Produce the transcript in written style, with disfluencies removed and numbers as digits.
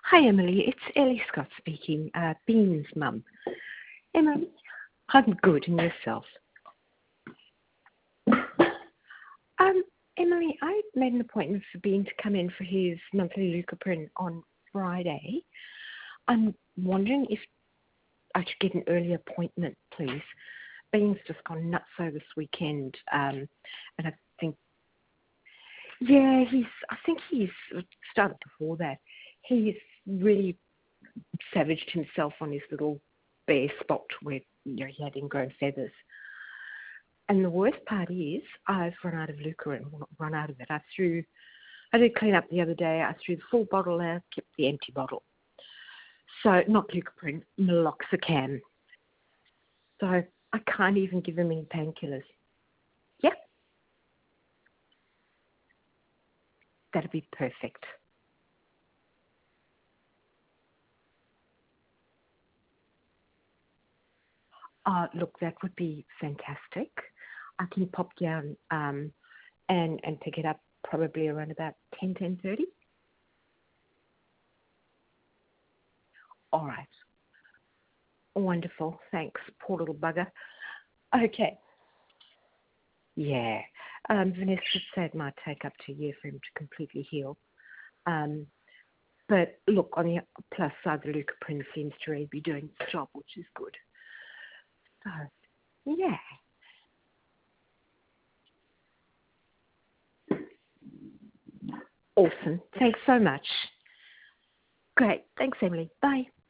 Hi, Emily. It's Ellie Scott speaking, Bean's mum. Emily, I'm good, and yourself? Emily, I made an appointment for Bean to come in for his monthly leukoprene on Friday. I'm wondering if I should get an early appointment, please. Bean's just gone nutso this weekend, and I think, I think he's started before that. He's really savaged himself on his little bare spot where he had ingrown feathers. And the worst part is I've run out of Leukoprene, run out of it. I did clean up the other day. I threw the full bottle out, kept the empty bottle. So not Leukoprene, meloxicam. So I can't even give him any painkillers. Yep. That'd be perfect. Look, that would be fantastic. I can pop down and pick it up probably around about 10:30. All right. Wonderful. Thanks, poor little bugger. Okay. Yeah. Vanessa said it might take up to a year for him to completely heal. But look, on the plus side, the leukoprene seems to really be doing its job, which is good. So, yeah. Awesome. Thanks so much. Great. Thanks, Emily. Bye.